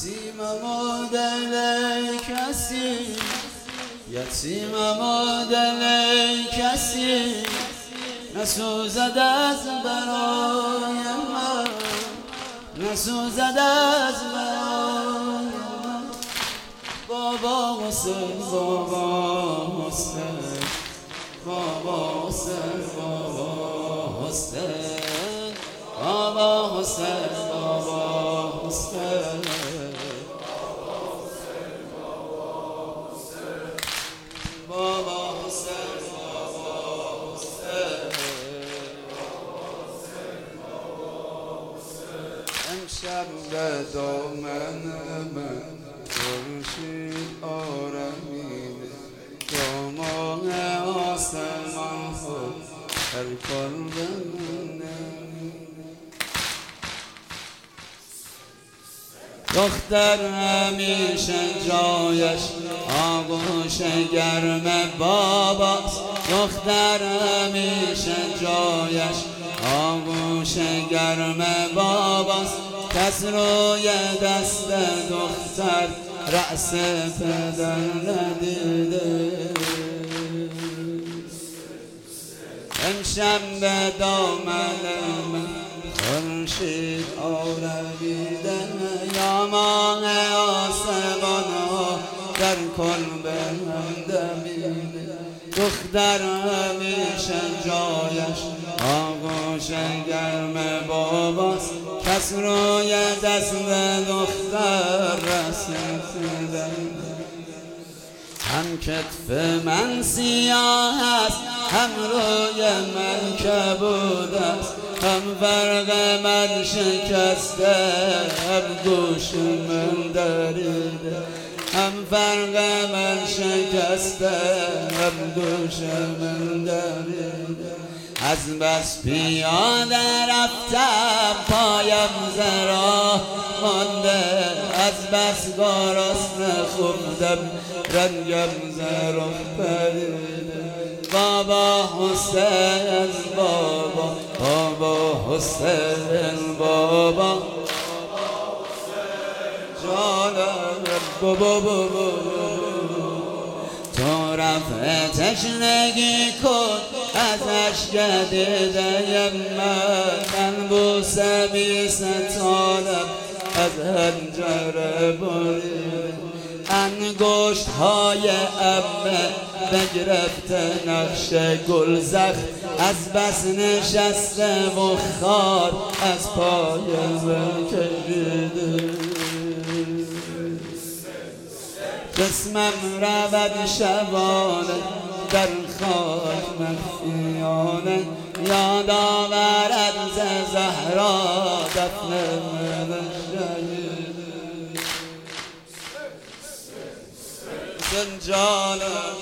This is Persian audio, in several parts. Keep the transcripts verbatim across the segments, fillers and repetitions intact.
یتیمم و دل کسی، یتیمم و دل کسی نسوزد از برای من، نسوزد از برای من. بابا حسین، بابا حسین، بابا حسین، بابا حسین، بابا حسین، بابا حسین، بابا حسین، بابا حسین. امشب به دامن من خورشید آرمیده، دامان آسمان ها هر کار بمونه. دختر همیشه جایش آغوش گرم باباست، دختر همیشه جایش آغوش گرم باباست. کس روی دست دختر رأس پدر ندیده. امشب به دامن من خورشید آرمیده، یا ماه آسمان ها در کل به هم دمیده. دختر همیشه جایش آغوش گرم باباست، کس روی دست دختر رسیده. هم کتف من سیاه است، هم روی من کبود است، هم فرق من شکسته، هم گوش من دریده. هم فرق من شکسته، هم گوش من دریده. از بس پیاده رفتم پایم زرا مانده، از بس گرسنه خوردم رنگم زرا پریده. بابا حسین، بابا، بابا حسین، بابا جانم، بابا بابا تو رفع تشنگی کن ازش گدیده من، من بوسه بی ستانم از هنجره بریده. انگشت های امه بگرفته نقش گل زخم، از بس نشسته و خار از پای من کشیده. جسمم رود شبانه در خاک مخفیانه، یاد آورد ز زهرا دفن من شهید. جانم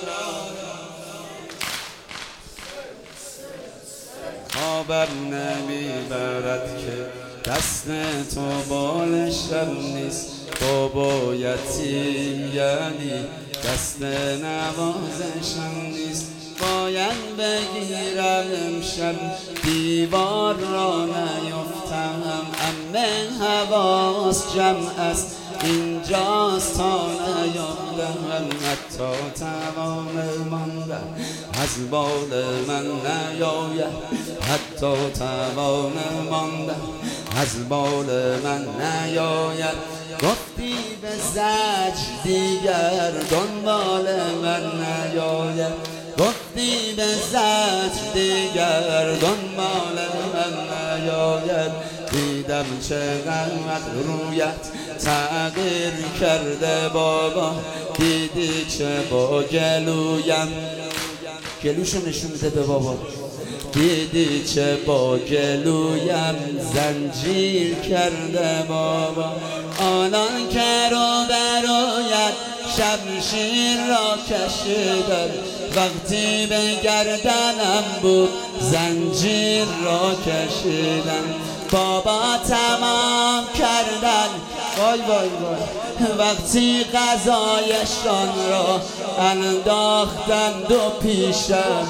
خوابم نمیبرد که دست تو بالشم نیست. بابا یتیم یعنی دست نوازشم نیست. باید بگیرم امشب دیوار را نیفتم، امه حواس جمع است اینجاست تا نیافتم. حتی توان ماندن از بال من نیاید، حتی توان ماندن از بال من نیاید. گفتی به زجر دیگر دنبال من نیاید، گفتی به زجر دیگر دنبال من نیاید. دیدم چقدر رویت تغییر کرده بابا، دیدی چه با گلویم، گلوشو نشون میده به بابا، دیدی چه با گلویم زنجیر کرده بابا. آنان که رو برایت شمشیر را کشیدن، وقتی به گردنم بود زنجیر را کشیدن. بابا تمام کردن، وای وای وای، وقتی غذایشان را انداختند و پیشم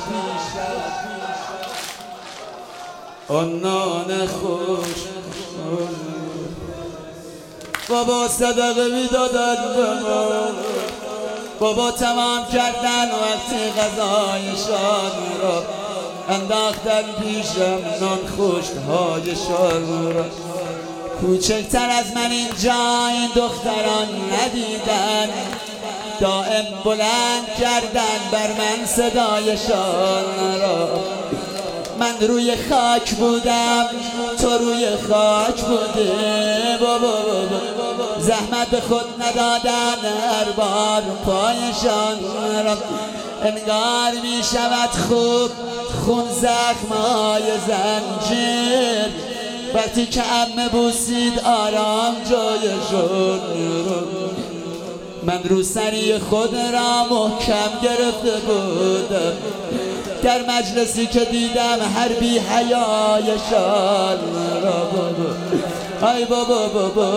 آن نان خوش بابا صدقه میدادن به ما، بابا تمام کردن وقتی غذایشان را انداختن پیشم نان خشک‌هایشان را. کوچکتر از من اینجا این دختران ندیدن، دائم بلند کردن بر من صدایشان را. من روی خاک بودم تو روی خاک بودی بابا بابا، زحمت به خود ندادن هر بار پایشان را. انگار می شود خوب خون زخمای زنجیر وقتی که عمه بوسید آرام جایشون را. من روسری خود را محکم گرفته بودم در مجلسی که دیدم هر بی حیایشان را. بابا ای بابا بابا،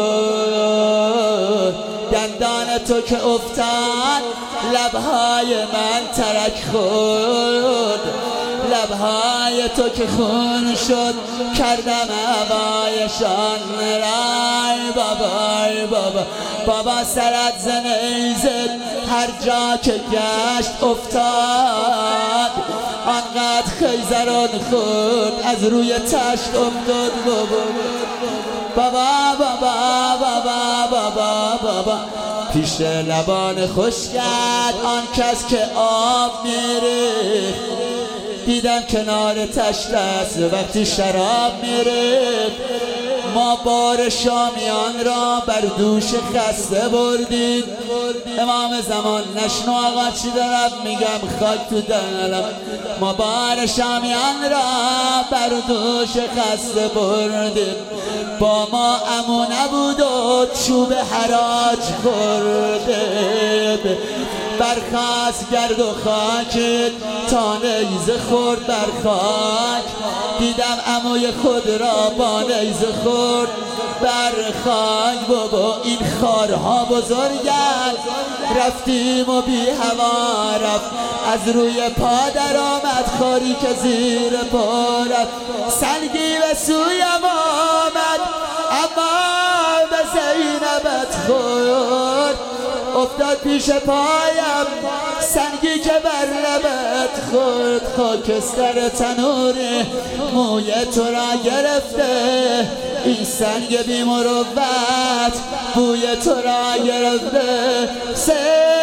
دندان تو که افتاد لبهای من ترک خورد، لبهای تو که خون شد کردم هوایشان را. ای بابا ای بابا بابا، سرت زنیزت هر جا که گشت افتاد، آنقدر خیزران خود از روی تشت افتاد. بابا بابا بابا بابا بابا، پیش لبان خشکت آن کس که آب میریخت، دیدم کنار تشت است وقتی شراب میریخت. ما بار شامیان را بر دوش خسته بردیم. امام زمان نشنو آقا چی دارم میگم خاک تو دلم. ما بار شامیان را بر دوش خسته بردیم، با ما عمو نبود و چوب حراج خورده. برخاست گرد و خاک تا نیزه خورد بر خاک، دیدم عموی خود را با نیزه خورد بر خاک. بابا این خارها بزرگن، رفتیم و بی هوا رفت، از روی پا در آمد خاری که زیر پا رفت. سنگی به سویم آمد اما به زینبت خورد، افتاد پیش پایم سنگی که بر لبت خورد. خاکستر تنور موی تو را گرفته، این سنگ بی مروت بوی تو را گرفته. سل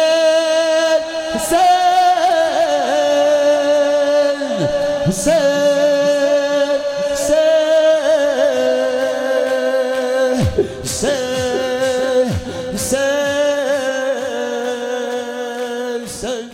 سل سل سل سل سل